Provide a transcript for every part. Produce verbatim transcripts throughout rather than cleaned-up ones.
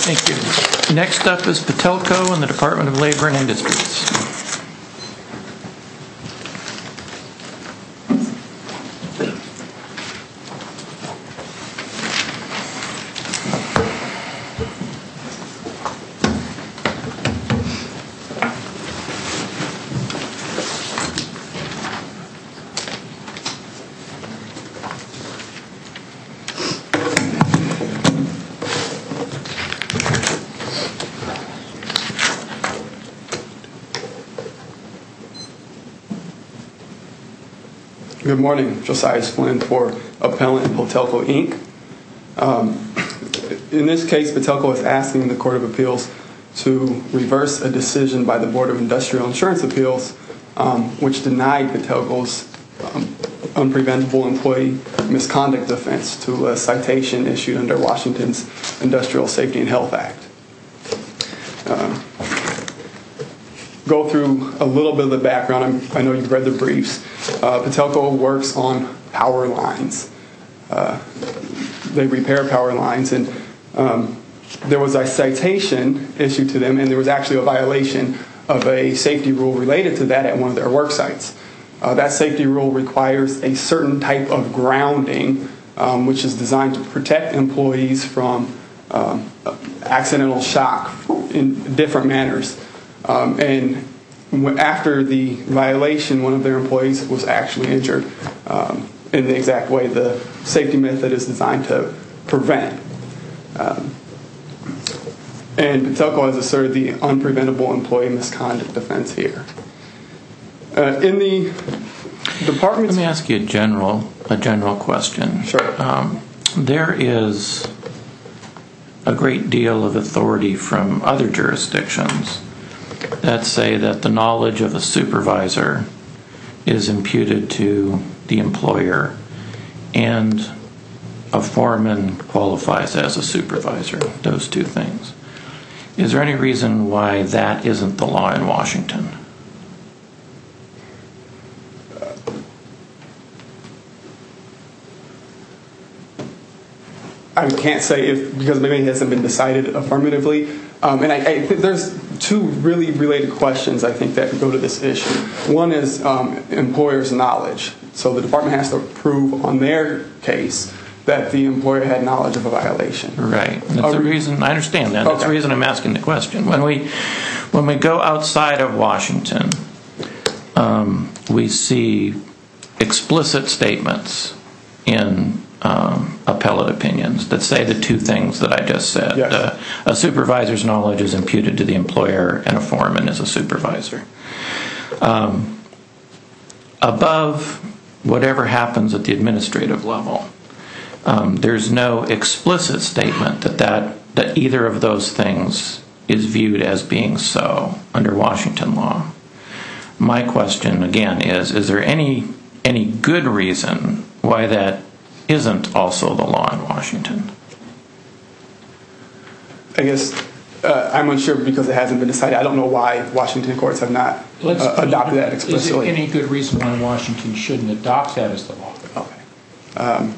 Thank you. Next up is Patelco and the Department of Labor and Industries. Good morning, Josiah Flynn for Appellant Patelco, Incorporated. Um, in this case, Patelco is asking the Court of Appeals to reverse a decision by the Board of Industrial Insurance Appeals, um, which denied Patelco's um, unpreventable employee misconduct defense to a citation issued under Washington's Industrial Safety and Health Act. Uh, go through a little bit of the background. I'm, I know you've read the briefs. Uh, Patelco works on power lines. Uh, they repair power lines, and um, there was a citation issued to them, and there was actually a violation of a safety rule related to that at one of their work sites. Uh, that safety rule requires a certain type of grounding, um, which is designed to protect employees from um, accidental shock in different manners. Um, and after the violation, one of their employees was actually injured um, in the exact way the safety method is designed to prevent. Um, and Patelco has asserted the unpreventable employee misconduct defense here. Uh, in the department, let me ask you a general a general question. Sure. Um, there is a great deal of authority from other jurisdictions that say that the knowledge of a supervisor is imputed to the employer, and a foreman qualifies as a supervisor, those two things. Is there any reason why that isn't the law in Washington? I can't say if, because maybe it hasn't been decided affirmatively. Um, and I, I think there's two really related questions, I think, that go to this issue. One is um, employer's knowledge. So the department has to prove on their case that the employer had knowledge of a violation. Right. That's the reason, I understand that. That's Okay. the reason I'm asking the question. When we, when we go outside of Washington, um, we see explicit statements in Um, appellate opinions that say the two things that I just said. Yes. Uh, a supervisor's knowledge is imputed to the employer, and a foreman is a supervisor. Um, above whatever happens at the administrative level, um, there's no explicit statement that, that that either of those things is viewed as being so under Washington law. My question again is: is there any any good reason why that isn't also the law in Washington? I guess uh, I'm unsure because it hasn't been decided. I don't know why Washington courts have not uh, adopted that explicitly. Is there any good reason why Washington shouldn't adopt that as the law? Okay. Um,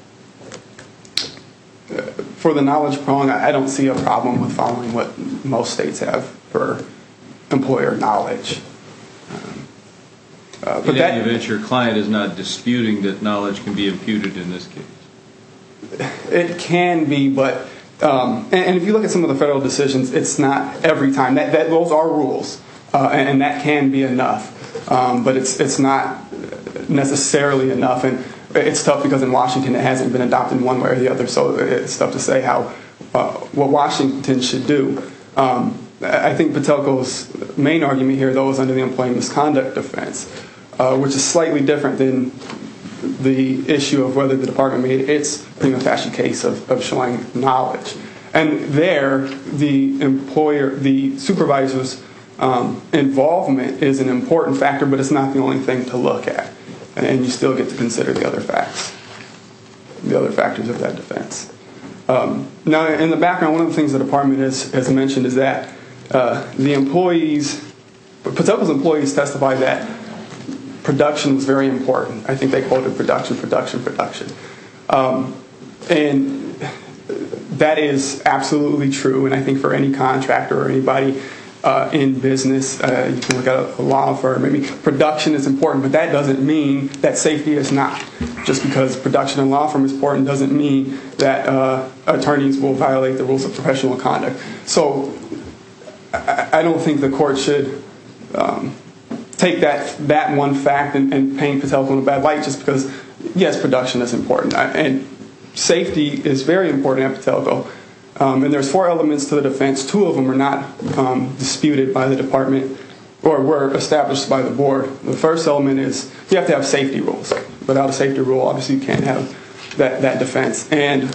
for the knowledge prong, I don't see a problem with following what most states have for employer knowledge. Um, Uh, but in that, any event, your client is not disputing that knowledge can be imputed in this case. It can be, but um, and, and if you look at some of the federal decisions, it's not every time. That, that those are rules, uh, and, and that can be enough. Um, but it's it's not necessarily enough, and it's tough because in Washington it hasn't been adopted one way or the other. So it's tough to say how uh, what Washington should do. Um, I think Patelco's main argument here, though, is under the employee misconduct defense, uh, which is slightly different than the issue of whether the department made its prima facie case of, of showing knowledge. And there, the employer, the supervisor's um, involvement is an important factor, but it's not the only thing to look at. And you still get to consider the other facts, the other factors of that defense. Um, now, in the background, one of the things the department has, has mentioned is that uh, the employees, Patelco's employees testified that production was very important. I think they quoted production, production, production. Um, and that is absolutely true, and I think for any contractor or anybody uh, in business, uh, you can look at a, a law firm. I mean, production is important, but that doesn't mean that safety is not. Just because production and law firm is important doesn't mean that uh, attorneys will violate the rules of professional conduct. So I, I don't think the court should um, take that that one fact and, and paint Patelco in a bad light just because, yes, production is important. I, and safety is very important at Patelco. Um, and there's four elements to the defense. Two of them are not um, disputed by the department or were established by the board. The first element is you have to have safety rules. Without a safety rule, obviously you can't have that, that defense. And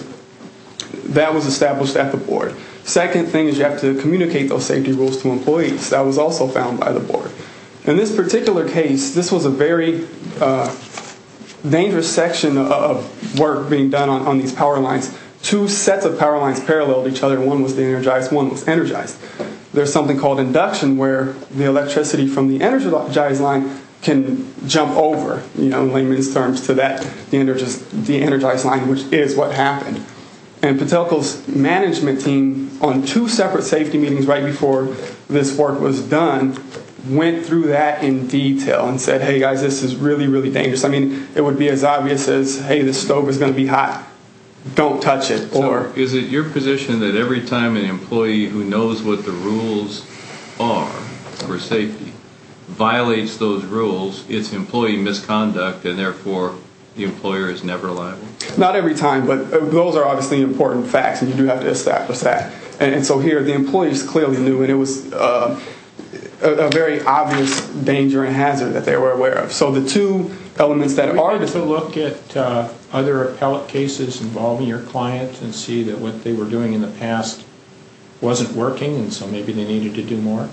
that was established at the board. Second thing is you have to communicate those safety rules to employees. That was also found by the board. In this particular case, this was a very uh, dangerous section of work being done on, on these power lines. Two sets of power lines paralleled each other. One was de-energized, one was energized. There's something called induction where the electricity from the energized line can jump over, you know, in layman's terms, to that de-energized, de-energized line, which is what happened. And Patelco's management team, on two separate safety meetings right before this work was done, went through that in detail and said, hey guys, this is really, really dangerous. I mean, it would be as obvious as, hey, this stove is going to be hot. Don't touch it. Or so is it your position that every time an employee who knows what the rules are for safety violates those rules, it's employee misconduct and therefore the employer is never liable? Not every time, but those are obviously important facts and you do have to establish that. And, and so here the employees clearly knew, and it was uh, a, a very obvious danger and hazard that they were aware of. So the two elements that we are... We to look at uh, other appellate cases involving your client and see that what they were doing in the past wasn't working, and so maybe they needed to do more?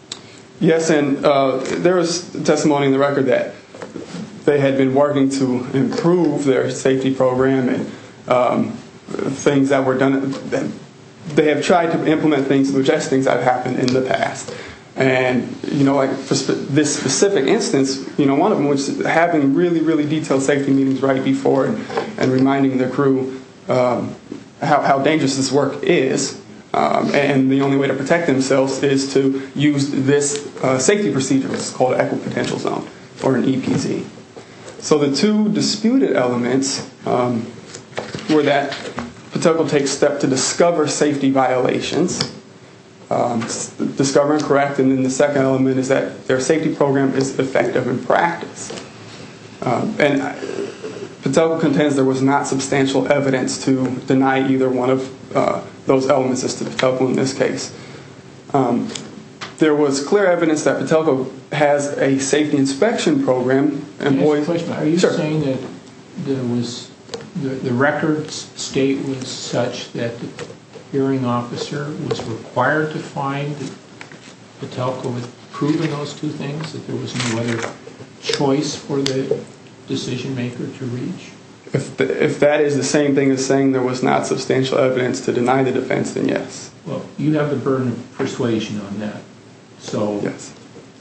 Yes, and uh, there was testimony in the record that they had been working to improve their safety program and um, things that were done. They have tried to implement things to address things that have happened in the past. And, you know, like for spe- this specific instance, you know, one of them was having really, really detailed safety meetings right before and, and reminding their crew um, how, how dangerous this work is. Um, and the only way to protect themselves is to use this uh, safety procedure. It's called an equipotential zone, or an E P Z. So the two disputed elements um, were that Patelco takes step to discover safety violations, um, discover and correct, and then the second element is that their safety program is effective in practice. Um, and Patelco contends there was not substantial evidence to deny either one of uh, those elements as to Patelco in this case. Um, there was clear evidence that Patelco has a safety inspection program. Employees, question. Are you sure. saying that there was the, the records state was such that the hearing officer was required to find that Patelco had proven those two things, that there was no other choice for the decision maker to reach? If, the, if that is the same thing as saying there was not substantial evidence to deny the defense, then yes. Well, you have the burden of persuasion on that. So yes.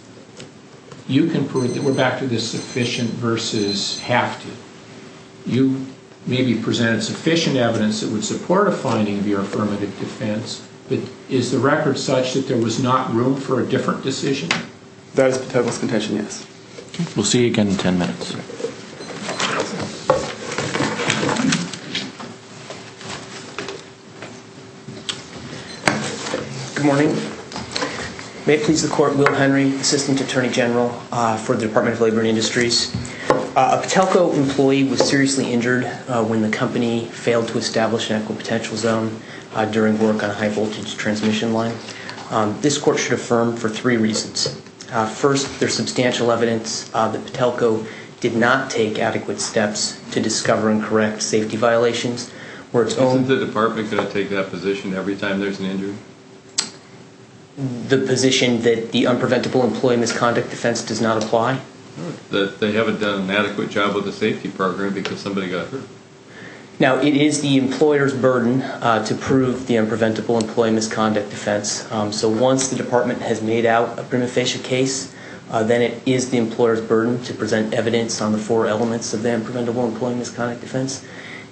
You can prove, we're back to this sufficient versus have to. You maybe presented sufficient evidence that would support a finding of your affirmative defense, but is the record such that there was not room for a different decision? That is Patelco's contention, yes. We'll see you again in ten minutes. Good morning. May it please the Court, Will Henry, Assistant Attorney General uh, for the Department of Labor and Industries. Uh, a Patelco employee was seriously injured uh, when the company failed to establish an equipotential zone uh, during work on a high-voltage transmission line. Um, this Court should affirm for three reasons. Uh, first, there's substantial evidence uh, that Patelco did not take adequate steps to discover and correct safety violations where its own... Isn't the department going to take that position every time there's an injury? The position that the unpreventable employee misconduct defense does not apply? That they haven't done an adequate job with the safety program because somebody got hurt. Now, it is the employer's burden uh, to prove the unpreventable employee misconduct defense. Um, so once the department has made out a prima facie case, uh, then it is the employer's burden to present evidence on the four elements of the unpreventable employee misconduct defense.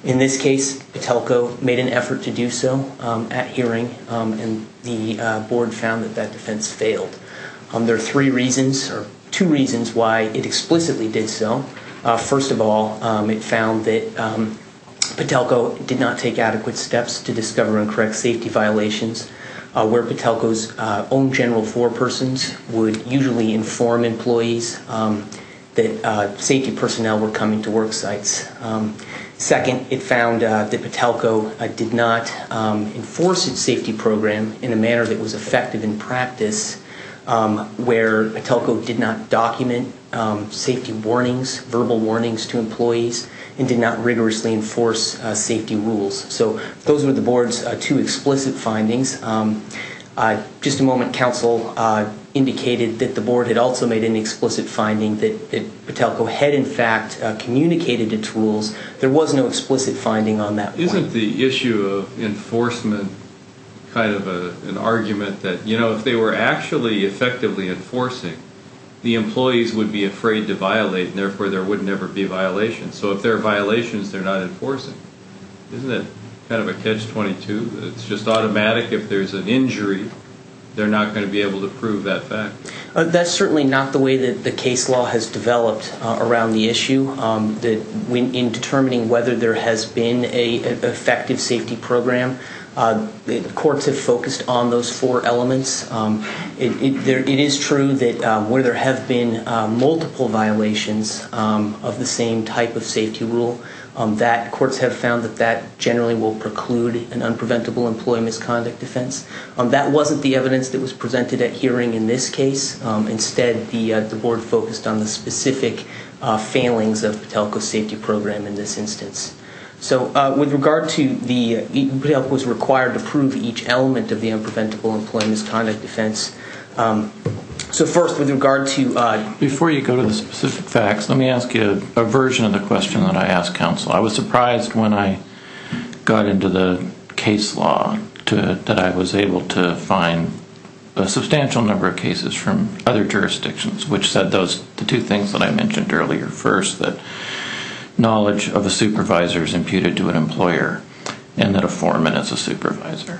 In this case, Patelco made an effort to do so um, at hearing, um, and the uh, board found that that defense failed. Um, there are three reasons, or two reasons, why it explicitly did so. Uh, first of all, um, it found that um, Patelco did not take adequate steps to discover and correct safety violations, uh, where Patelco's uh, own general forepersons would usually inform employees um, that uh, safety personnel were coming to work sites. Um, second, it found uh, that Patelco uh, did not um, enforce its safety program in a manner that was effective in practice, um, where Patelco did not document um, safety warnings, verbal warnings to employees, and did not rigorously enforce uh, safety rules. So those were the board's uh, two explicit findings. Um, uh, just a moment, counsel uh, indicated that the board had also made an explicit finding that, that Patelco had in fact uh, communicated its rules. There was no explicit finding on that point. Isn't the issue of enforcement kind of a, an argument that, you know, if they were actually effectively enforcing, the employees would be afraid to violate, and therefore there would never be violations. So if there are violations, they're not enforcing. Isn't that kind of a catch twenty-two? It's just automatic. If there's an injury, they're not going to be able to prove that fact. Uh, that's certainly not the way that the case law has developed uh, around the issue. Um, that when, in determining whether there has been a, a effective safety program, Uh, the courts have focused on those four elements. Um, it, it, there, it is true that um, where there have been uh, multiple violations um, of the same type of safety rule, um, that courts have found that that generally will preclude an unpreventable employee misconduct defense. Um, that wasn't the evidence that was presented at hearing in this case. Um, instead, the uh, the board focused on the specific uh, failings of Patelco's safety program in this instance. So uh, with regard to the, uh, Patelco was required to prove each element of the unpreventable employee misconduct defense. Um, so first, with regard to... Uh, Before you go to the specific facts, let me ask you a, a version of the question that I asked counsel. I was surprised when I got into the case law to, that I was able to find a substantial number of cases from other jurisdictions which said those the two things that I mentioned earlier. First, that knowledge of a supervisor is imputed to an employer, and that a foreman is a supervisor.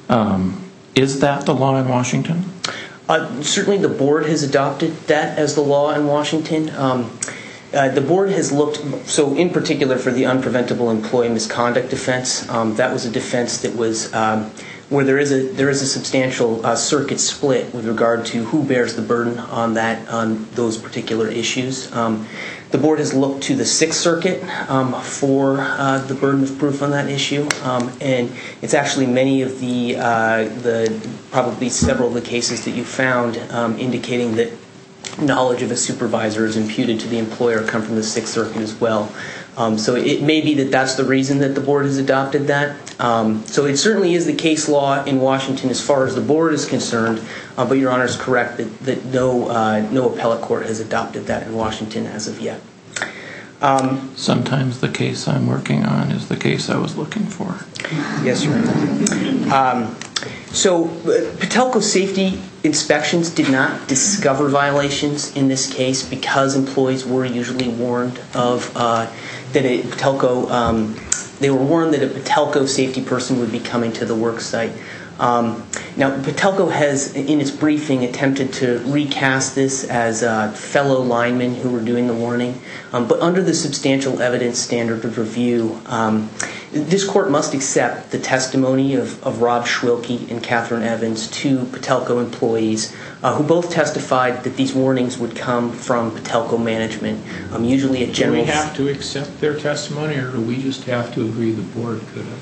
Um, is that the law in Washington? Uh, certainly the board has adopted that as the law in Washington. Um, uh, the board has looked, so in particular for the unpreventable employee misconduct defense, um, that was a defense that was um, where there is a there is a substantial uh, circuit split with regard to who bears the burden on that on those particular issues. Um, The board has looked to the Sixth Circuit um, for uh, the burden of proof on that issue, um, and it's actually many of the, uh, the probably several of the cases that you found um, indicating that knowledge of a supervisor is imputed to the employer come from the Sixth Circuit as well. Um, so it may be that that's the reason that the board has adopted that. Um, so it certainly is the case law in Washington as far as the board is concerned, uh, but Your Honor is correct that, that no, uh, no appellate court has adopted that in Washington as of yet. Um, Sometimes the case I'm working on is the case I was looking for. Yes, Your Honor. Um, so uh, Patelco safety inspections did not discover violations in this case because employees were usually warned of uh, that a Patelco, um, they were warned that a Patelco safety person would be coming to the work site. Um, now, Patelco has, in its briefing, attempted to recast this as uh, fellow linemen who were doing the warning, um, but under the substantial evidence standard of review, um, this court must accept the testimony of, of Rob Schwilke and Catherine Evans, two Patelco employees, uh, who both testified that these warnings would come from Patelco management, um, usually at Do general... we have to accept their testimony, or do we just have to agree the board could have?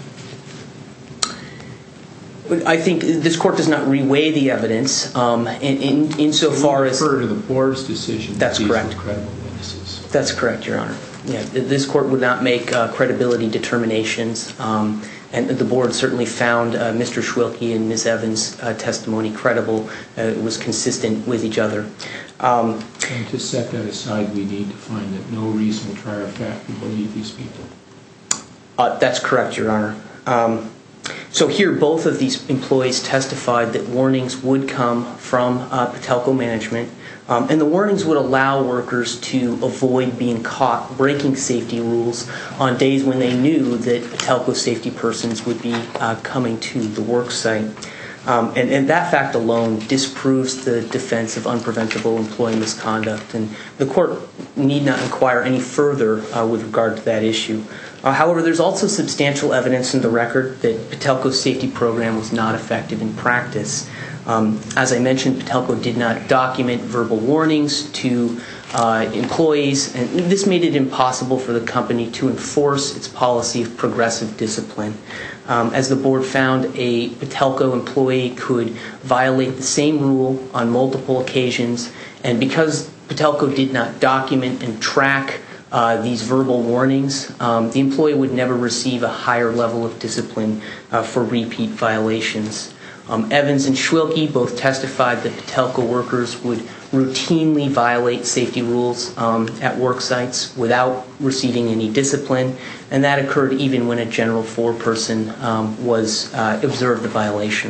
I think this court does not reweigh the evidence um, in, in, insofar we as... refer to the board's decision. That's these correct. were credible witnesses. That's correct, Your Honor. Yeah, this court would not make uh, credibility determinations, um, and the board certainly found uh, Mister Schwilke and Miz Evans' uh, testimony credible. Uh, it was consistent with each other. Um, And to set that aside, we need to find that no reasonable trier of fact would believe these people. uh, that's correct, Your Honor. Um, So here, both of these employees testified that warnings would come from uh, Patelco management, um, and the warnings would allow workers to avoid being caught breaking safety rules on days when they knew that Patelco safety persons would be uh, coming to the work site. Um, and, and that fact alone disproves the defense of unpreventable employee misconduct, and the court need not inquire any further uh, with regard to that issue. Uh, however, there's also substantial evidence in the record that Patelco's safety program was not effective in practice. Um, as I mentioned, Patelco did not document verbal warnings to uh, employees, and this made it impossible for the company to enforce its policy of progressive discipline. Um, as the board found, a Patelco employee could violate the same rule on multiple occasions, and because Patelco did not document and track uh, these verbal warnings, um, the employee would never receive a higher level of discipline uh, for repeat violations. Um, Evans and Schwilke both testified that Patelco workers would routinely violate safety rules um, at work sites without receiving any discipline, and that occurred even when a general foreperson um, was uh, observed the violation.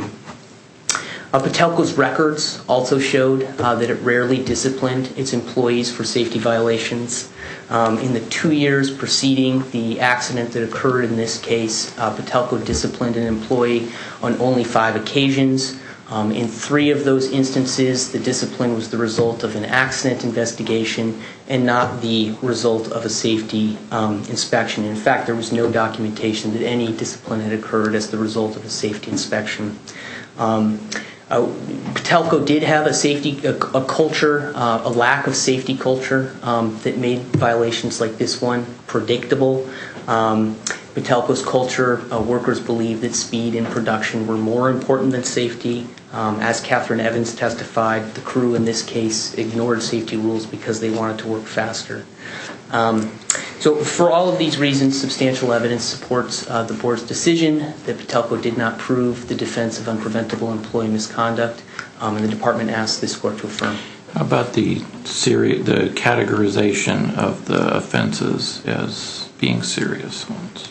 Uh, Patelco's records also showed uh, that it rarely disciplined its employees for safety violations. Um, in the two years preceding the accident that occurred in this case, uh, Patelco disciplined an employee on only five occasions. Um, in three of those instances, the discipline was the result of an accident investigation and not the result of a safety um, inspection. In fact, there was no documentation that any discipline had occurred as the result of a safety inspection. Um, Uh, Patelco did have a safety, a, a culture, uh, a lack of safety culture um, that made violations like this one predictable. Um, Patelco's culture, uh, workers believed that speed and production were more important than safety. Um, as Catherine Evans testified, the crew in this case ignored safety rules because they wanted to work faster. Um, so for all of these reasons, substantial evidence supports uh, the board's decision that Patelco did not prove the defense of unpreventable employee misconduct, um, and the department asks this court to affirm. How about the seri- the categorization of the offenses as being serious ones?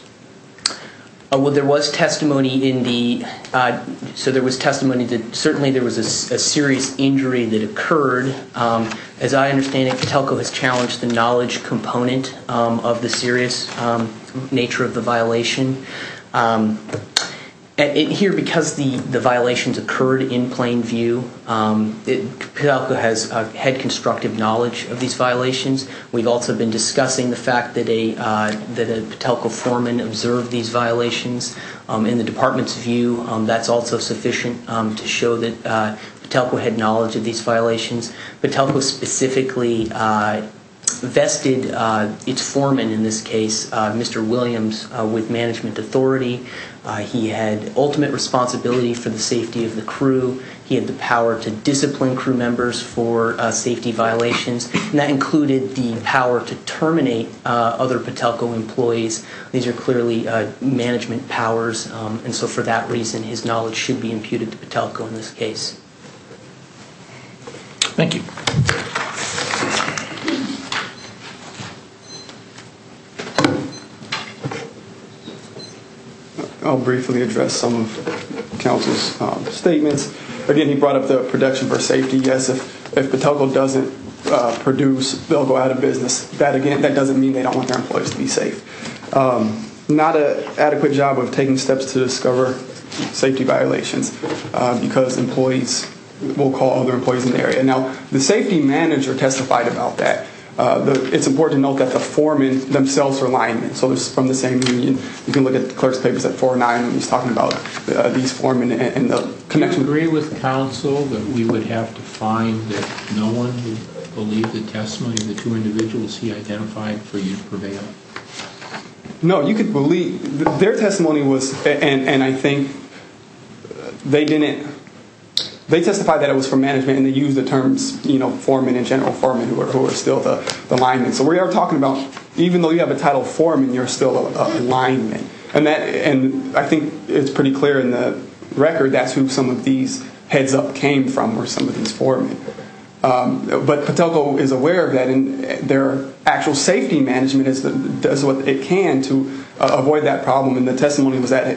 Uh, well, there was testimony in the, uh, so there was testimony that certainly there was a, a serious injury that occurred. Um, as I understand it, Patelco has challenged the knowledge component um, of the serious um, nature of the violation. Um, and it, here, because the, the violations occurred in plain view, um, it, Patelco has uh, had constructive knowledge of these violations. We've also been discussing the fact that a uh, that a Patelco foreman observed these violations. Um, in the department's view, um, that's also sufficient um, to show that uh, Patelco had knowledge of these violations. Patelco specifically uh, vested uh, its foreman, in this case, uh, Mister Williams, uh, with management authority. Uh, he had ultimate responsibility for the safety of the crew. He had the power to discipline crew members for uh, safety violations, and that included the power to terminate uh, other Patelco employees. These are clearly uh, management powers, um, and so for that reason, his knowledge should be imputed to Patelco in this case. Thank you. I'll briefly address some of counsel's um, statements. Again, he brought up the production for safety. Yes, if, if Patelco doesn't uh, produce, they'll go out of business. That, again, that doesn't mean they don't want their employees to be safe. Um, not an adequate job of taking steps to discover safety violations uh, because employees will call other employees in the area. Now, the safety manager testified about that. Uh, the, it's important to note that the foremen themselves are linemen, so it's from the same union. You can look at the clerk's papers at four oh nine when he's talking about uh, these foremen and, and the connection. Do you agree with counsel that we would have to find that no one would believe the testimony of the two individuals he identified for you to prevail? No, you could believe their testimony was, and, and I think they didn't. They testified that it was from management, and they used the terms, you know, foreman and general foreman, who are, who are still the, the linemen. So we are talking about, even though you have a title foreman, you're still a, a lineman. And that, and I think it's pretty clear in the record that's who some of these heads up came from, or some of these foremen. Um, but Patelco is aware of that, and their actual safety management is the, does what it can to uh, avoid that problem. And the testimony was that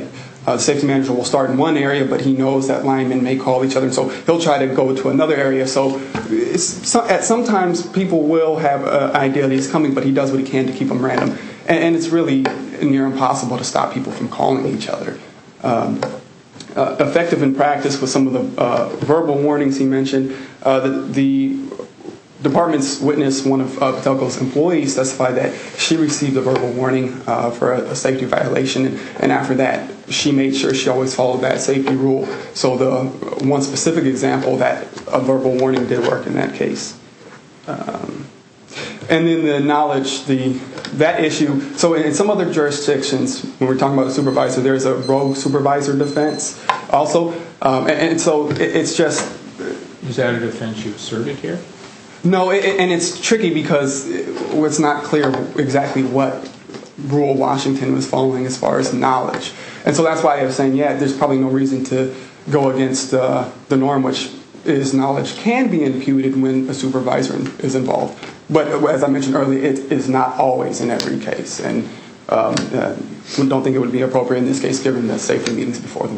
Uh, the safety manager will start in one area, but he knows that linemen may call each other, so he'll try to go to another area. So it's, so, at sometimes people will have an idea that he's coming, but he does what he can to keep them random. And, and it's really near impossible to stop people from calling each other. Um, uh, effective in practice with some of the uh, verbal warnings he mentioned, uh, the, the department's witness, one of uh, Patelco's employees, testified that she received a verbal warning uh, for a, a safety violation, and, and after that, she made sure she always followed that safety rule. So the one specific example that a verbal warning did work in that case. Um, and then the knowledge, the that issue. So in some other jurisdictions, when we're talking about a supervisor, there's a rogue supervisor defense also, um, and, and so it, it's just. Is that a defense you asserted here? No, it, and it's tricky because it's not clear exactly what rule Washington was following as far as knowledge. And so that's why I was saying, yeah, there's probably no reason to go against uh, the norm, which is knowledge can be imputed when a supervisor is involved. But as I mentioned earlier, it is not always in every case. And um, uh, we don't think it would be appropriate in this case given the safety meetings before the